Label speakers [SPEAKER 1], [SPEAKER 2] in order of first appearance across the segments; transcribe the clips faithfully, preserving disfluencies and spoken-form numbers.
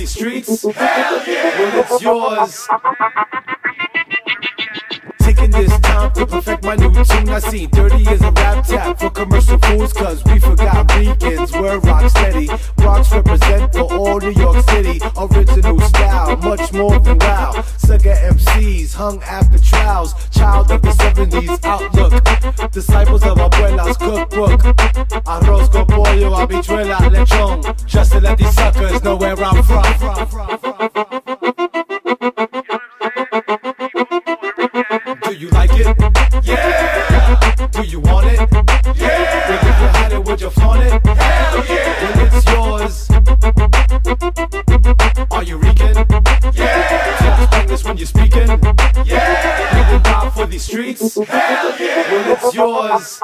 [SPEAKER 1] these streets? Hell yeah! Well, it's yours. Taking this time to perfect my new tune. I seen thirty years of rap tap for commercial fools, cause we forgot Ricans, we're rock steady. Bronx represent for all New York City. Original style, much more than wow. Sucker M Cs hung after trials. Child of the seventies outlook. Disciples of abuela's cookbook. Arroz con pollo, habichuela, lechon. Just to let these suckers know where I'm from. Do you like it? Yeah! Do you want it? Yeah! Well, if you had it, would you flaunt it? Hell yeah! Well, it's yours. Are you reeking? Yeah! Tell English when you're speaking? Yeah! You can die for these streets? Hell yeah! Well, it's yours.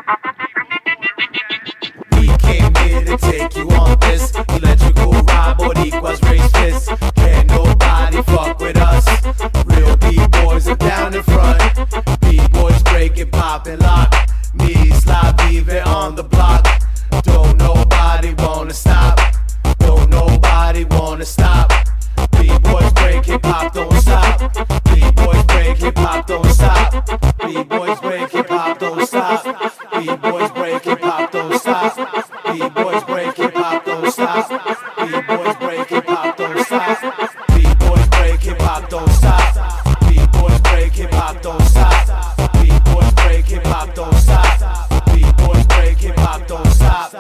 [SPEAKER 1] We came here to take you on this electrical ride, Boricuas raise fists. Can't nobody fuck with us. Real B-boys are down in front. B-boys break it, pop and lock. Me, slide, leave it on the block. Don't nobody wanna stop. Don't nobody wanna stop. B-boys break hip hop, don't stop. B-boys break hip hop, don't stop. B-boys break hip hop, don't stop. B-boys break hip hop, don't stop. B-boys break hip hop, don't stop. B-boys break hip hop, don't stop. B-boys break hip hop, don't stop. B-boys break hip hop, don't stop. B-boys break hip hop, don't stop. B-boys break hip hop, don't stop.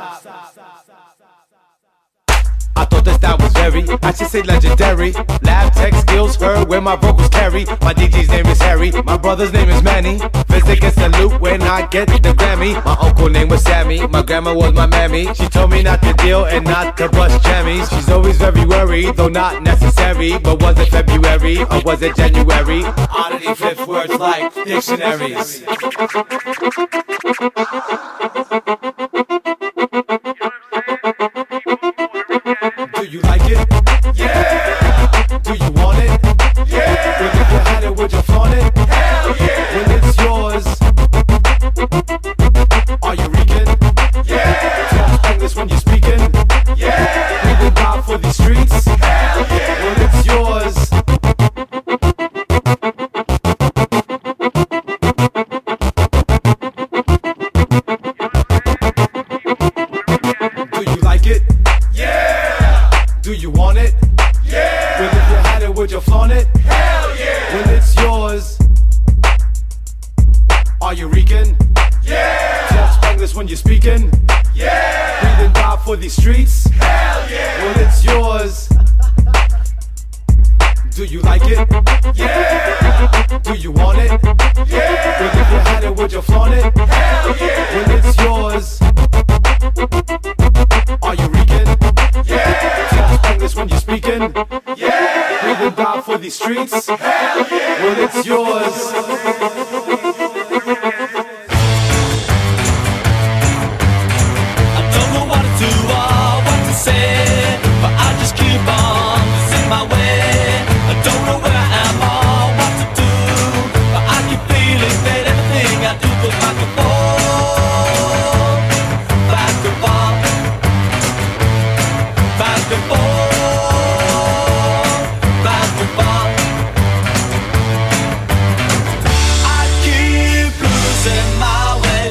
[SPEAKER 1] I thought that that was very, I should say legendary. Lab tech skills heard where my vocals carry. My D J's name is Harry, my brother's name is Manny. Visit and salute when I get the Grammy. My uncle name was Sammy, my grandma was my mammy. She told me not to deal and not to bust jammies. She's always very worried, though not necessary. But was it February or was it January? Oddity flips words like dictionaries. Do you like it? Yeah! Do you want it? Yeah! Well, if you had it, would you flaunt it? Hell yeah! Well, it's yours. Are you reeking? Yeah! Tell English when you're speaking? Yeah! We will die for these streets? Hell yeah! Well, it's yours. Do you like it? Do you want it? Yeah! Well, if you had it, would you flaunt it? Hell yeah! Well, it's yours. Are you reeking? Yeah! Tell Spanglish when you're speaking? Yeah! Breathe and die for these streets? Hell yeah! Well, it's yours. Do you like it? Yeah! Do you want it? Yeah! Well, if you had it, would you flaunt it? Hell yeah! Well, it's yours. Are you reeking? Yeah! Tell English when you're speaking? Yeah! We will die for these streets? Hell yeah! Well, it's yours.
[SPEAKER 2] Say, but I just keep on sing my way. I don't know where I am or what to do, but I keep feeling that everything I do goes back and forth, back and forth, back and forth, back and forth. I keep losing my way.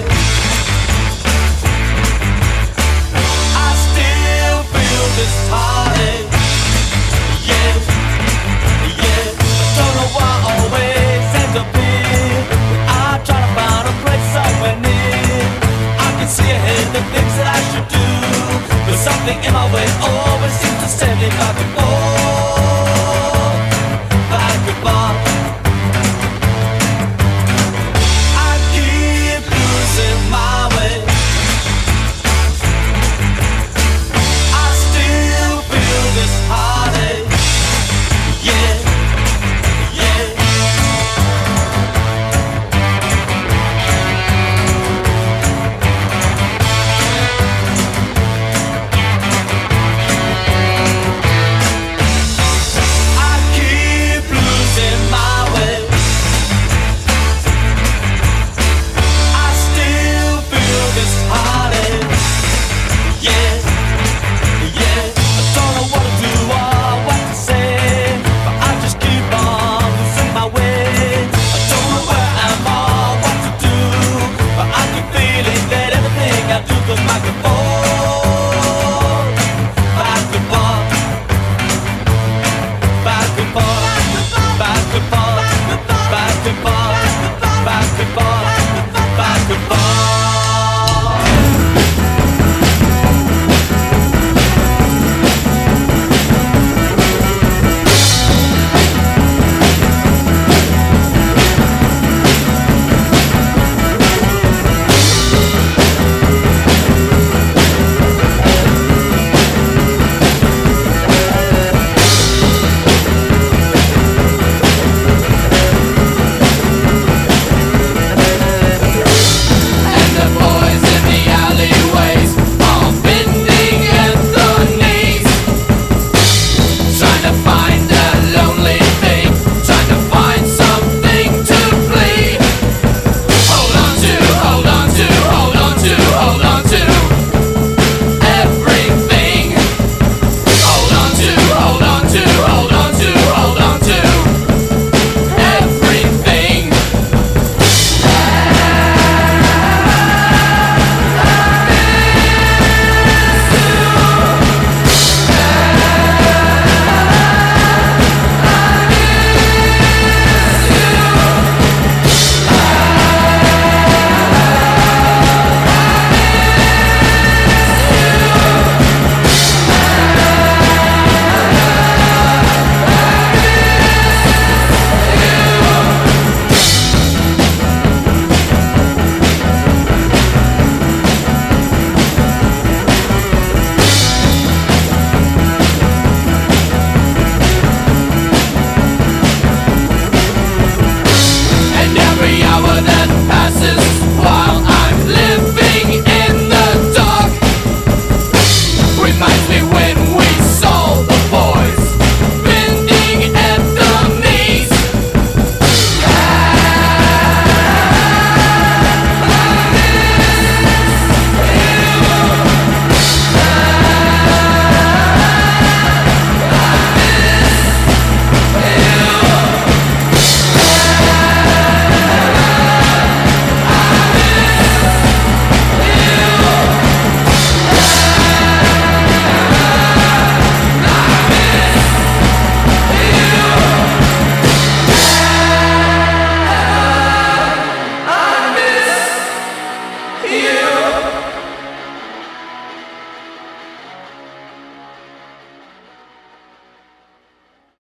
[SPEAKER 2] This heartache, yeah, yeah. Don't know why I always end up here. I try to find a place somewhere near. I can see ahead the things that I should do, but something in my way always seems to send me back and forth.